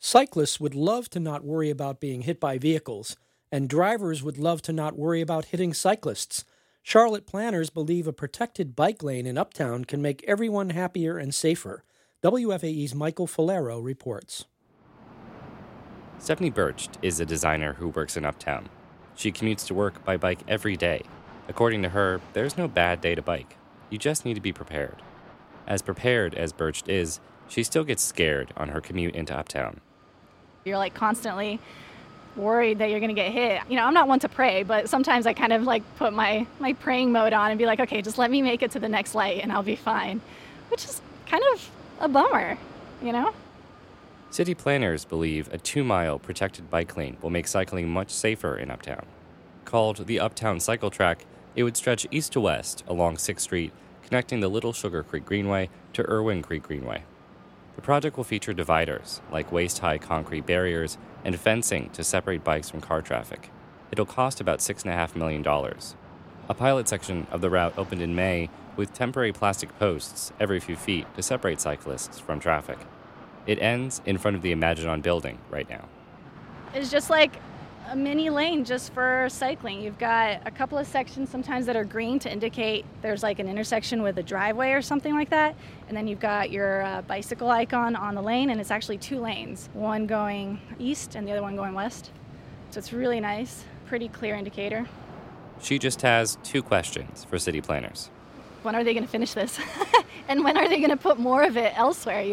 Cyclists would love to not worry about being hit by vehicles, and drivers would love to not worry about hitting cyclists. Charlotte planners believe a protected bike lane in Uptown can make everyone happier and safer. WFAE's Michael Falero reports. Stephanie Bircht is a designer who works in Uptown. She commutes to work by bike every day. According to her, there's no bad day to bike. You just need to be prepared. As prepared as Bircht is, she still gets scared on her commute into Uptown. You're constantly worried that you're going to get hit. I'm not one to pray, but sometimes I kind of put my praying mode on and be okay, just let me make it to the next light and I'll be fine, which is kind of a bummer, City planners believe a 2-mile protected bike lane will make cycling much safer in Uptown. Called the Uptown Cycle Track, it would stretch east to west along 6th Street, connecting the Little Sugar Creek Greenway to Irwin Creek Greenway. The project will feature dividers, like waist-high concrete barriers, and fencing to separate bikes from car traffic. It'll cost about $6.5 million. A pilot section of the route opened in May with temporary plastic posts every few feet to separate cyclists from traffic. It ends in front of the Imaginon building right now. It's just like a mini lane just for cycling. You've got a couple of sections sometimes that are green to indicate there's an intersection with a driveway or something like that. And then you've got your bicycle icon on the lane, and it's actually 2 lanes, one going east and the other one going west. So it's really nice, pretty clear indicator. She just has 2 questions for city planners. When are they going to finish this? And when are they going to put more of it elsewhere,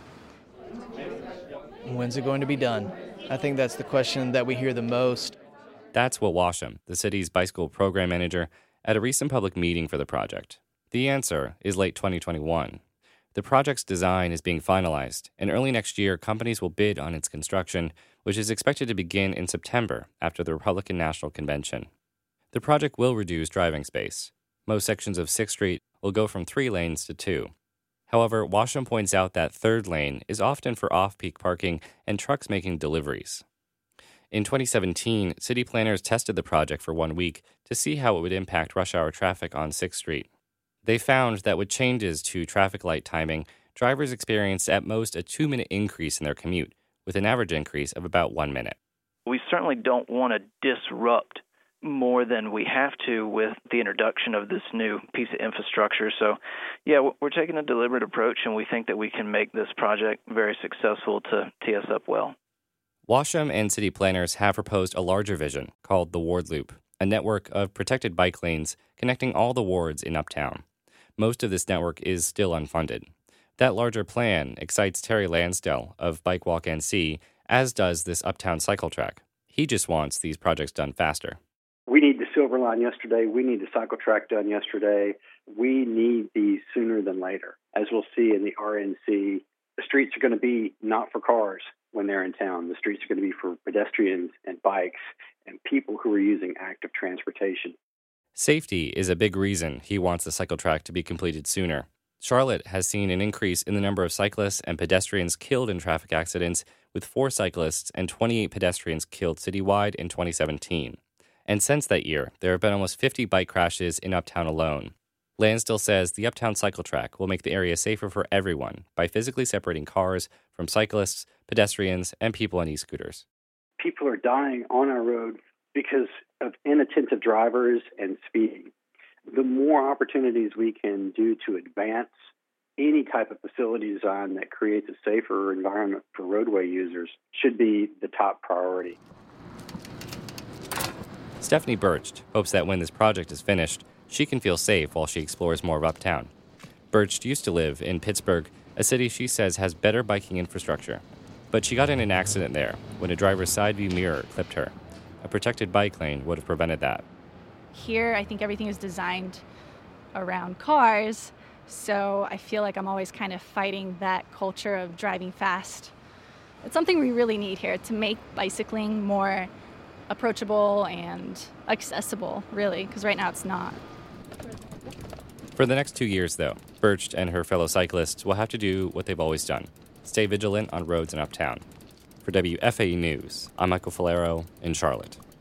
When's it going to be done? I think that's the question that we hear the most. That's Will Washam, the city's bicycle program manager, at a recent public meeting for the project. The answer is late 2021. The project's design is being finalized, and early next year, companies will bid on its construction, which is expected to begin in September after the Republican National Convention. The project will reduce driving space. Most sections of 6th Street will go from 3 lanes to 2. However, Washam points out that 3rd lane is often for off-peak parking and trucks making deliveries. In 2017, city planners tested the project for 1 week to see how it would impact rush hour traffic on 6th Street. They found that with changes to traffic light timing, drivers experienced at most a 2-minute increase in their commute, with an average increase of about 1 minute. We certainly don't want to disrupt more than we have to with the introduction of this new piece of infrastructure. So, we're taking a deliberate approach, and we think that we can make this project very successful to tee us up well. Washam and city planners have proposed a larger vision called the Ward Loop, a network of protected bike lanes connecting all the wards in Uptown. Most of this network is still unfunded. That larger plan excites Terry Lansdell of Bike Walk NC, as does this Uptown Cycle Track. He just wants these projects done faster. We need the Silver Line yesterday. We need the cycle track done yesterday. We need these sooner than later. As we'll see in the RNC, the streets are going to be not for cars when they're in town. The streets are going to be for pedestrians and bikes and people who are using active transportation. Safety is a big reason he wants the cycle track to be completed sooner. Charlotte has seen an increase in the number of cyclists and pedestrians killed in traffic accidents, with 4 cyclists and 28 pedestrians killed citywide in 2017. And since that year, there have been almost 50 bike crashes in Uptown alone. Lansdell says the Uptown Cycle Track will make the area safer for everyone by physically separating cars from cyclists, pedestrians, and people on e-scooters. People are dying on our road because of inattentive drivers and speeding. The more opportunities we can do to advance any type of facility design that creates a safer environment for roadway users should be the top priority. Stephanie Bircht hopes that when this project is finished, she can feel safe while she explores more of Uptown. Bircht used to live in Pittsburgh, a city she says has better biking infrastructure. But she got in an accident there when a driver's side view mirror clipped her. A protected bike lane would have prevented that. Here, I think everything is designed around cars, so I feel like I'm always kind of fighting that culture of driving fast. It's something we really need here to make bicycling more approachable and accessible, really, because right now it's not. For the next 2 years, though, Bircht and her fellow cyclists will have to do what they've always done: stay vigilant on roads in Uptown. For WFAE News, I'm Michael Falero in Charlotte.